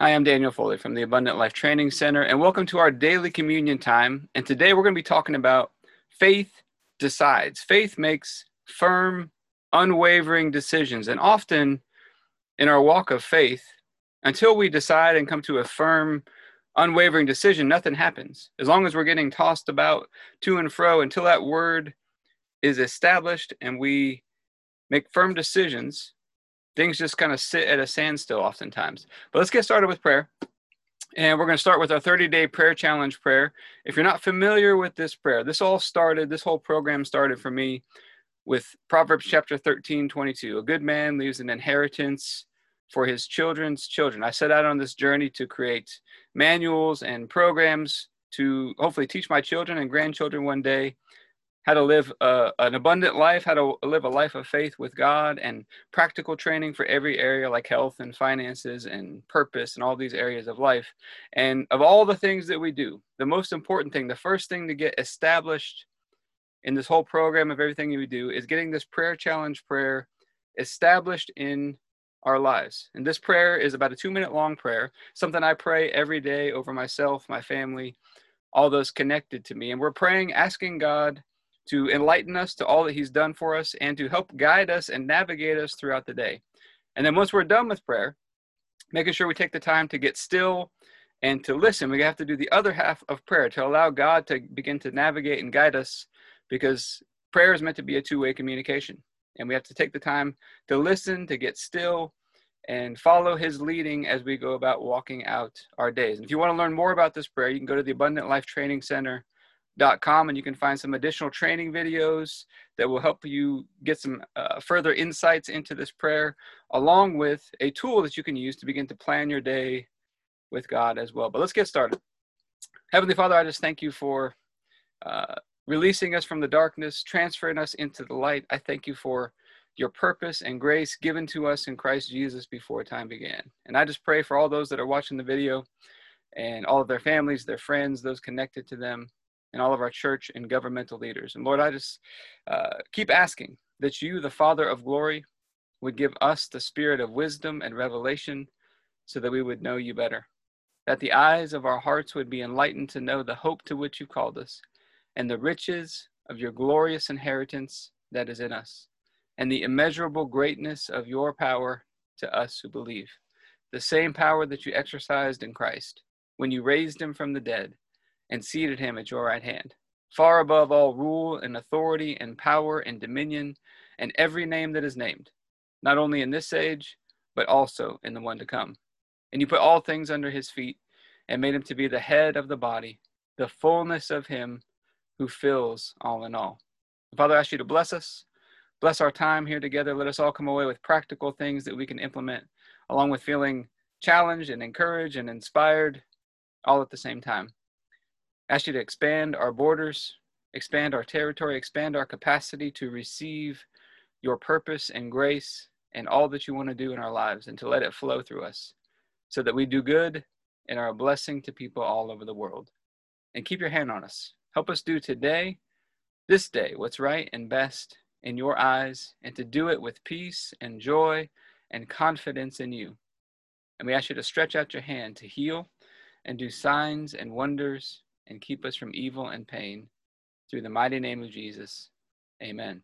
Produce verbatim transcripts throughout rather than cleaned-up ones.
Hi, I'm Daniel Foley from the Abundant Life Training Center, and welcome to our daily communion time. And today we're going to be talking about faith decides. Faith makes firm, unwavering decisions. And often in our walk of faith, until we decide and come to a firm, unwavering decision, nothing happens. As long as we're getting tossed about to and fro, until that word is established and we make firm decisions, things just kind of sit at a standstill oftentimes. But let's get started with prayer. And we're going to start with our thirty-day prayer challenge prayer. If you're not familiar with this prayer, this all started, this whole program started for me with Proverbs chapter thirteen, twenty-two. A good man leaves an inheritance for his children's children. I set out on this journey to create manuals and programs to hopefully teach my children and grandchildren one day how to live uh, an abundant life, how to live a life of faith with God, and practical training for every area like health and finances and purpose and all these areas of life. And of all the things that we do, the most important thing, the first thing to get established in this whole program of everything we do is getting this prayer challenge prayer established in our lives. And this prayer is about a two minute long prayer, something I pray every day over myself, my family, all those connected to me. And we're praying, asking God to enlighten us to all that he's done for us and to help guide us and navigate us throughout the day. And then once we're done with prayer, making sure we take the time to get still and to listen. We have to do the other half of prayer to allow God to begin to navigate and guide us, because prayer is meant to be a two-way communication. And we have to take the time to listen, to get still, and follow his leading as we go about walking out our days. And if you want to learn more about this prayer, you can go to the Abundant Life Training Center dot com and you can find some additional training videos that will help you get some uh, further insights into this prayer, along with a tool that you can use to begin to plan your day with God as well. But let's get started. Heavenly Father, I just thank you for uh, releasing us from the darkness, transferring us into the light. I thank you for your purpose and grace given to us in Christ Jesus before time began. And I just pray for all those that are watching the video and all of their families, their friends, those connected to them, and all of our church and governmental leaders. And Lord, I just uh, keep asking that you, the Father of glory, would give us the spirit of wisdom and revelation so that we would know you better, that the eyes of our hearts would be enlightened to know the hope to which you called us and the riches of your glorious inheritance that is in us, and the immeasurable greatness of your power to us who believe, the same power that you exercised in Christ when you raised him from the dead and seated him at your right hand, far above all rule and authority and power and dominion and every name that is named, not only in this age, but also in the one to come. And you put all things under his feet and made him to be the head of the body, the fullness of him who fills all in all. Father, I ask you to bless us, bless our time here together. Let us all come away with practical things that we can implement, along with feeling challenged and encouraged and inspired all at the same time. Ask you to expand our borders, expand our territory, expand our capacity to receive your purpose and grace and all that you want to do in our lives, and to let it flow through us so that we do good and are a blessing to people all over the world. And keep your hand on us. Help us do today, this day, what's right and best in your eyes, and to do it with peace and joy and confidence in you. And we ask you to stretch out your hand to heal and do signs and wonders and keep us from evil and pain, through the mighty name of Jesus. Amen.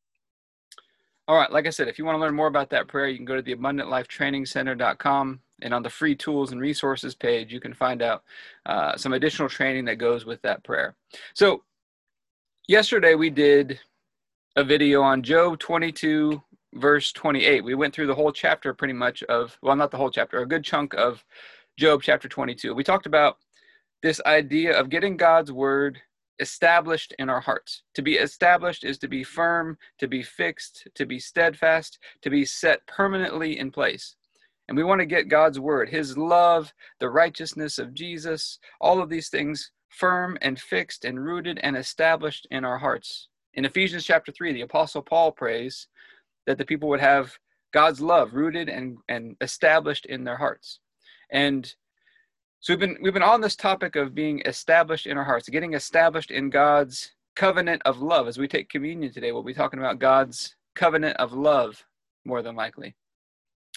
All right, like I said, if you want to learn more about that prayer, you can go to the Abundant Life Training Center dot com, and on the free tools and resources page, you can find out uh, some additional training that goes with that prayer. So yesterday we did a video on Job twenty-two, verse twenty-eight. We went through the whole chapter pretty much of, well, not the whole chapter, a good chunk of Job chapter twenty-two. We talked about this idea of getting God's word established in our hearts. To be established is to be firm, to be fixed, to be steadfast, to be set permanently in place. And we want to get God's word, his love, the righteousness of Jesus, all of these things firm and fixed and rooted and established in our hearts. In Ephesians chapter three, the Apostle Paul prays that the people would have God's love rooted and, and established in their hearts. And So we've been we've been on this topic of being established in our hearts, getting established in God's covenant of love. As we take communion today, we'll be talking about God's covenant of love, more than likely.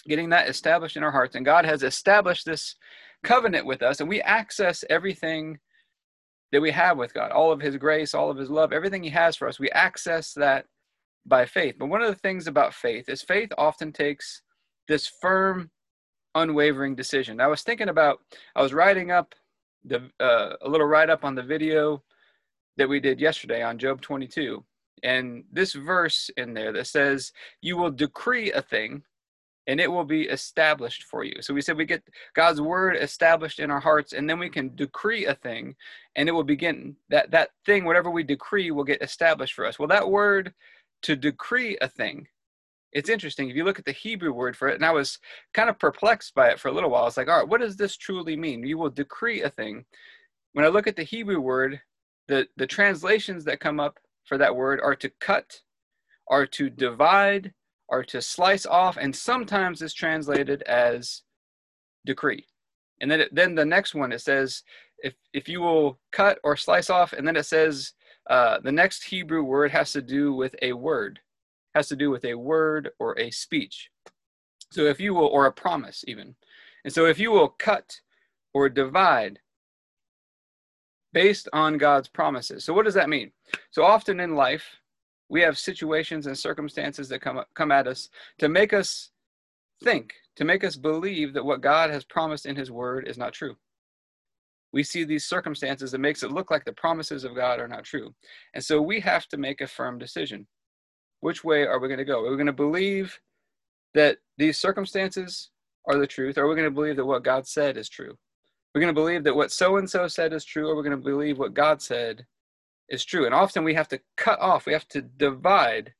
getting that established in our hearts. And God has established this covenant with us, and we access everything that we have with God, all of his grace, all of his love, everything he has for us. We access that by faith. But one of the things about faith is faith often takes this firm, unwavering decision. I was thinking about, I was writing up the uh, a little write-up on the video that we did yesterday on Job twenty-two. And this verse in there that says, you will decree a thing and it will be established for you. So we said we get God's word established in our hearts, and then we can decree a thing and it will begin. That, that thing, whatever we decree, will get established for us. Well, that word to decree a thing, it's interesting. If you look at the Hebrew word for it, and I was kind of perplexed by it for a little while. I was like, all right, what does this truly mean? You will decree a thing. When I look at the Hebrew word, the, the translations that come up for that word are to cut, are to divide, are to slice off, and sometimes it's translated as decree. And then it, then the next one, it says, if, if you will cut or slice off, and then it says, uh, the next Hebrew word has to do with a word, has to do with a word or a speech. So if you will, or a promise even. And so if you will cut or divide based on God's promises. So what does that mean? So often in life, we have situations and circumstances that come, come at us to make us think, to make us believe that what God has promised in his word is not true. We see these circumstances that makes it look like the promises of God are not true. And so we have to make a firm decision. Which way are we going to go? Are we going to believe that these circumstances are the truth, or are we going to believe that what God said is true? We're going to believe that what so-and-so said is true, or we're going to believe what God said is true. And often we have to cut off, we have to divide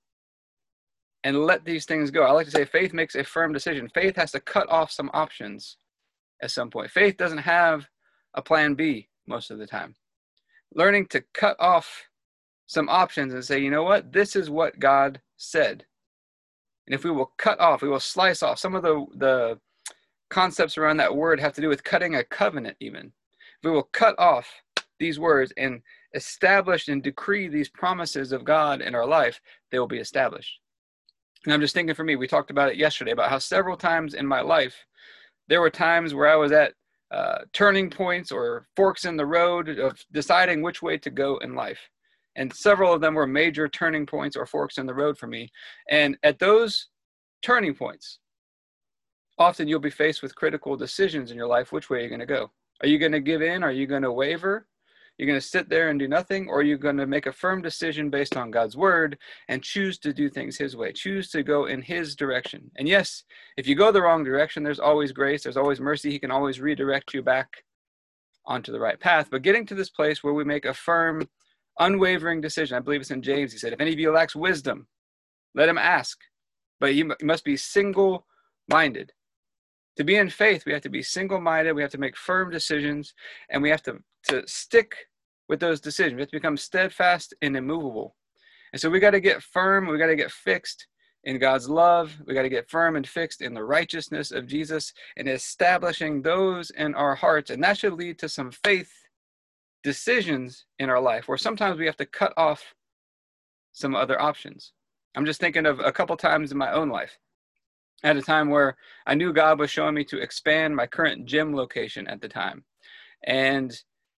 and let these things go. I like to say faith makes a firm decision. Faith has to cut off some options at some point. Faith doesn't have a plan B most of the time. Learning to cut off some options and say, you know what, this is what God said. And if we will cut off, we will slice off. Some of the, the concepts around that word have to do with cutting a covenant even. If we will cut off these words and establish and decree these promises of God in our life, they will be established. And I'm just thinking for me, we talked about it yesterday, about how several times in my life, there were times where I was at uh, turning points or forks in the road of deciding which way to go in life. And several of them were major turning points or forks in the road for me. And at those turning points, often you'll be faced with critical decisions in your life. Which way are you going to go? Are you going to give in? Are you going to waver? You're going to sit there and do nothing? Or are you going to make a firm decision based on God's word and choose to do things his way? Choose to go in his direction. And yes, if you go the wrong direction, there's always grace. There's always mercy. He can always redirect you back onto the right path. But getting to this place where we make a firm, unwavering decision. I believe it's in James. He said, if any of you lacks wisdom, let him ask. But you must be single-minded. To be in faith, we have to be single-minded. We have to make firm decisions, and we have to, to stick with those decisions. We have to become steadfast and immovable. And so we got to get firm. We got to get fixed in God's love. We got to get firm and fixed in the righteousness of Jesus and establishing those in our hearts. And that should lead to some faith decisions in our life where sometimes we have to cut off some other options. I'm just thinking of a couple times in my own life. At a time where I knew God was showing me to expand my current gym location at the time. And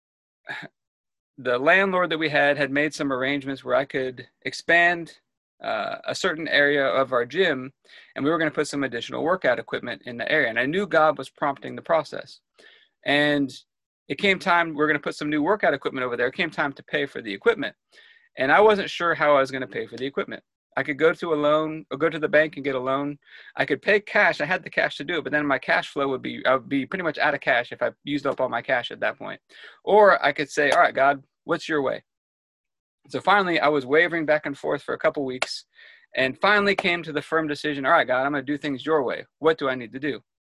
the landlord that we had had made some arrangements where I could expand uh, a certain area of our gym, and we were going to put some additional workout equipment in the area. And I knew God was prompting the process. And it came time, we we're going to put some new workout equipment over there. It came time to pay for the equipment. And I wasn't sure how I was going to pay for the equipment. I could go to a loan or go to the bank and get a loan. I could pay cash. I had the cash to do it, but then my cash flow would be, I would be pretty much out of cash if I used up all my cash at that point. Or I could say, all right, God, what's your way? So finally, I was wavering back and forth for a couple weeks and finally came to the firm decision, all right, God, I'm going to do things your way. What do I need to do?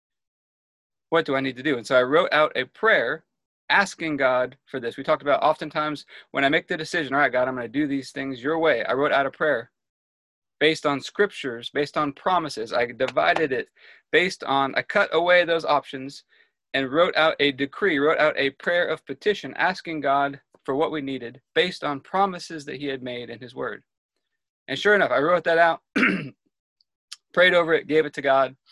What do I need to do? And so I wrote out a prayer asking God for this. We talked about oftentimes when I make the decision, all right, God, I'm going to do these things your way. I wrote out a prayer based on scriptures, based on promises. I divided it based on, I cut away those options and wrote out a decree, wrote out a prayer of petition, asking God for what we needed based on promises that he had made in his word. And sure enough, I wrote that out, prayed over it, gave it to God.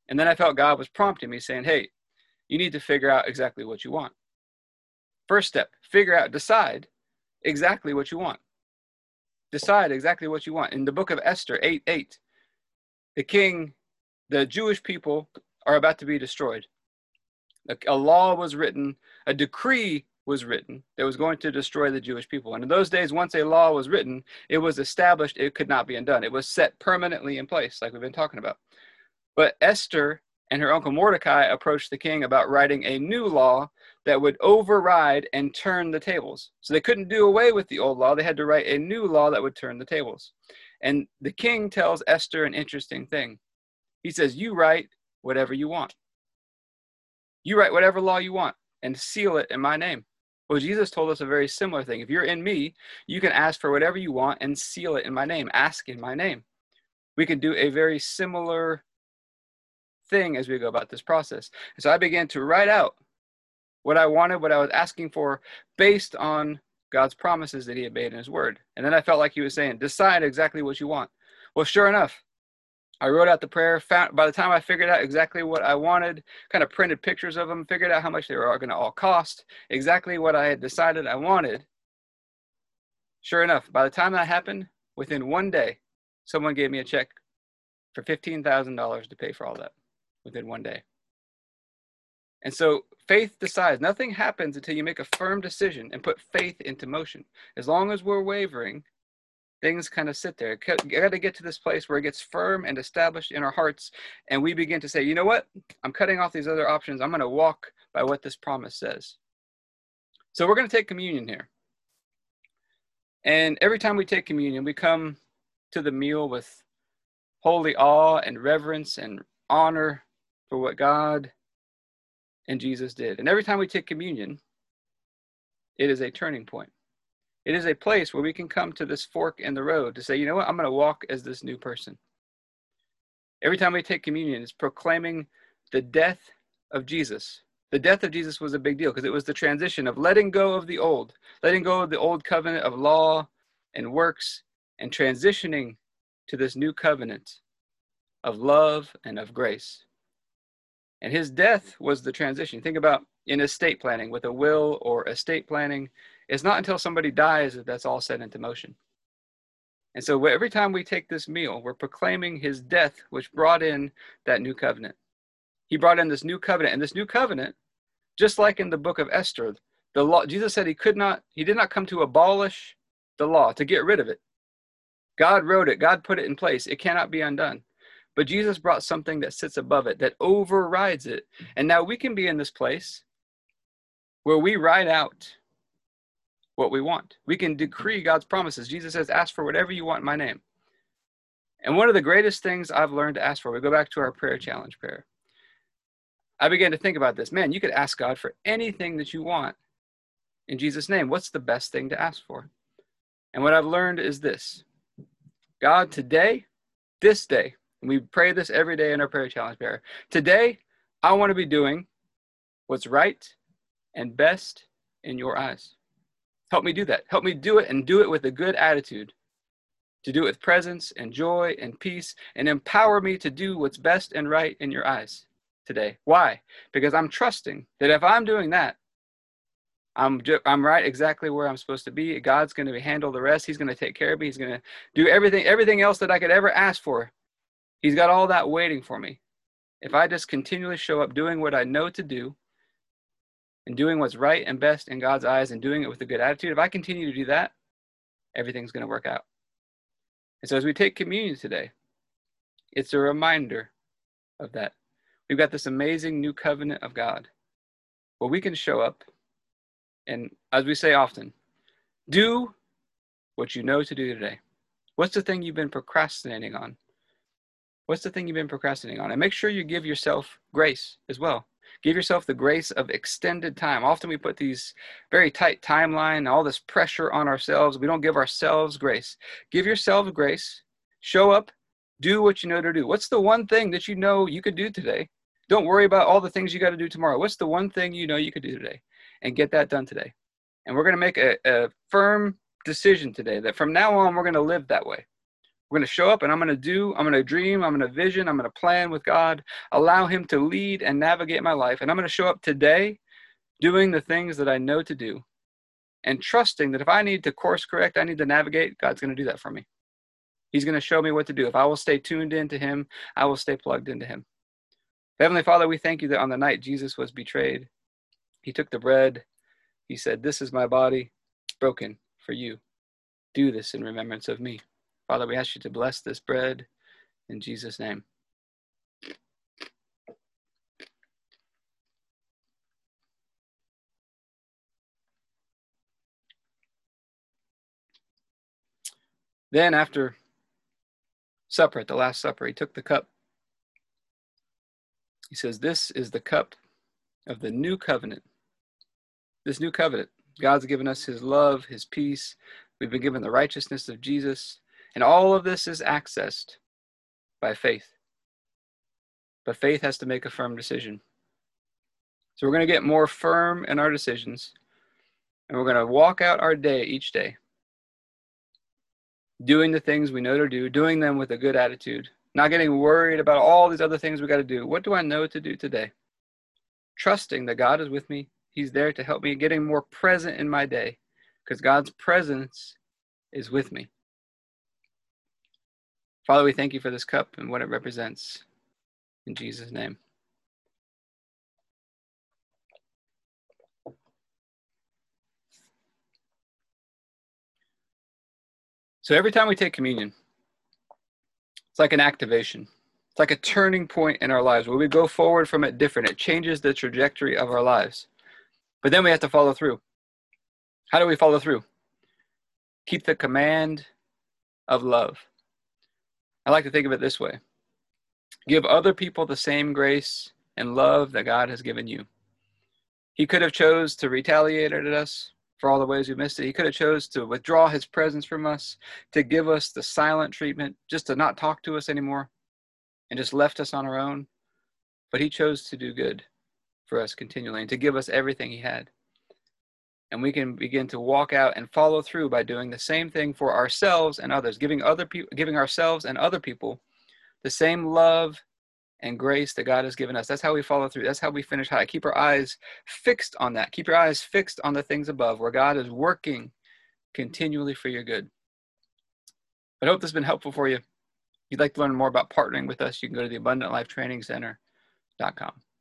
And then I felt God was prompting me saying, hey, you need to figure out exactly what you want. First step, figure out, decide exactly what you want. Decide exactly what you want. In the book of Esther, eight eight, the king, the Jewish people are about to be destroyed. A, a law was written, a decree was written that was going to destroy the Jewish people. And in those days, once a law was written, it was established, it could not be undone. It was set permanently in place, like we've been talking about. But Esther and her uncle Mordecai approached the king about writing a new law that would override and turn the tables. So they couldn't do away with the old law. They had to write a new law that would turn the tables. And the king tells Esther an interesting thing. He says, you write whatever you want. You write whatever law you want and seal it in my name. Well, Jesus told us a very similar thing. If you're in me, you can ask for whatever you want and seal it in my name. Ask in my name. We can do a very similar thing as we go about this process. And so I began to write out what I wanted, what I was asking for, based on God's promises that he had made in his word. And then I felt like he was saying, decide exactly what you want. Well, sure enough, I wrote out the prayer. Found, by the time I figured out exactly what I wanted, kind of printed pictures of them, figured out how much they were going to all cost, exactly what I had decided I wanted. Sure enough, by the time that happened, within one day, someone gave me a check for fifteen thousand dollars to pay for all that within one day. And so faith decides. Nothing happens until you make a firm decision and put faith into motion. As long as we're wavering, things kind of sit there. You got to get to this place where it gets firm and established in our hearts, and we begin to say, you know what? I'm cutting off these other options. I'm going to walk by what this promise says. So we're going to take communion here. And every time we take communion, we come to the meal with holy awe and reverence and honor for what God and Jesus did. And every time we take communion, it is a turning point. It is a place where we can come to this fork in the road to say, you know what, I'm going to walk as this new person. Every time we take communion, it's proclaiming the death of Jesus. The death of Jesus was a big deal because it was the transition of letting go of the old, letting go of the old covenant of law and works, and transitioning to this new covenant of love and of grace. And his death was the transition. Think about in estate planning with a will or estate planning. It's not until somebody dies that that's all set into motion. And so every time we take this meal, we're proclaiming his death, which brought in that new covenant. He brought in this new covenant, and this new covenant, just like in the book of Esther, the law, Jesus said he could not, he did not come to abolish the law, to get rid of it. God wrote it. God put it in place. It cannot be undone. But Jesus brought something that sits above it, that overrides it. And now we can be in this place where we write out what we want. We can decree God's promises. Jesus says, ask for whatever you want in my name. And one of the greatest things I've learned to ask for, we go back to our prayer challenge prayer. I began to think about this. Man, you could ask God for anything that you want in Jesus' name. What's the best thing to ask for? And what I've learned is this. God, today, this day, and we pray this every day in our prayer challenge prayer. Today, I want to be doing what's right and best in your eyes. Help me do that. Help me do it and do it with a good attitude. To do it with presence and joy and peace, and empower me to do what's best and right in your eyes today. Why? Because I'm trusting that if I'm doing that, I'm ju- I'm right exactly where I'm supposed to be. God's going to handle the rest. He's going to take care of me. He's going to do everything, everything else that I could ever ask for. He's got all that waiting for me. If I just continually show up doing what I know to do and doing what's right and best in God's eyes and doing it with a good attitude, if I continue to do that, everything's going to work out. And so as we take communion today, it's a reminder of that. We've got this amazing new covenant of God where we can show up and, as we say often, do what you know to do today. What's the thing you've been procrastinating on? What's the thing you've been procrastinating on? And make sure you give yourself grace as well. Give yourself the grace of extended time. Often we put these very tight timeline, all this pressure on ourselves. We don't give ourselves grace. Give yourself grace. Show up. Do what you know to do. What's the one thing that you know you could do today? Don't worry about all the things you got to do tomorrow. What's the one thing you know you could do today? And get that done today. And we're going to make a, a firm decision today that from now on, we're going to live that way. We're going to show up and I'm going to do, I'm going to dream, I'm going to vision, I'm going to plan with God, allow him to lead and navigate my life. And I'm going to show up today doing the things that I know to do and trusting that if I need to course correct, I need to navigate, God's going to do that for me. He's going to show me what to do. If I will stay tuned into him, I will stay plugged into him. Heavenly Father, we thank you that on the night Jesus was betrayed, he took the bread. He said, "This is my body broken for you. Do this in remembrance of me." Father, we ask you to bless this bread in Jesus' name. Then after supper, at the Last Supper, he took the cup. He says, "This is the cup of the new covenant." This new covenant, God's given us his love, his peace. We've been given the righteousness of Jesus. And all of this is accessed by faith. But faith has to make a firm decision. So we're going to get more firm in our decisions. And we're going to walk out our day each day, doing the things we know to do, doing them with a good attitude, not getting worried about all these other things we got to do. What do I know to do today? Trusting that God is with me. He's there to help me, getting more present in my day because God's presence is with me. Father, we thank you for this cup and what it represents. In Jesus' name. So every time we take communion, it's like an activation. It's like a turning point in our lives where we go forward from it different. It changes the trajectory of our lives. But then we have to follow through. How do we follow through? Keep the command of love. I like to think of it this way. Give other people the same grace and love that God has given you. He could have chose to retaliate at us for all the ways we missed it. He could have chose to withdraw his presence from us, to give us the silent treatment, just to not talk to us anymore, and just left us on our own. But he chose to do good for us continually and to give us everything he had. And we can begin to walk out and follow through by doing the same thing for ourselves and others, giving other people, giving ourselves and other people the same love and grace that God has given us. That's how we follow through. That's how we finish high. Keep our eyes fixed on that. Keep your eyes fixed on the things above where God is working continually for your good. I hope this has been helpful for you. If you'd like to learn more about partnering with us, you can go to the abundant life training center dot com.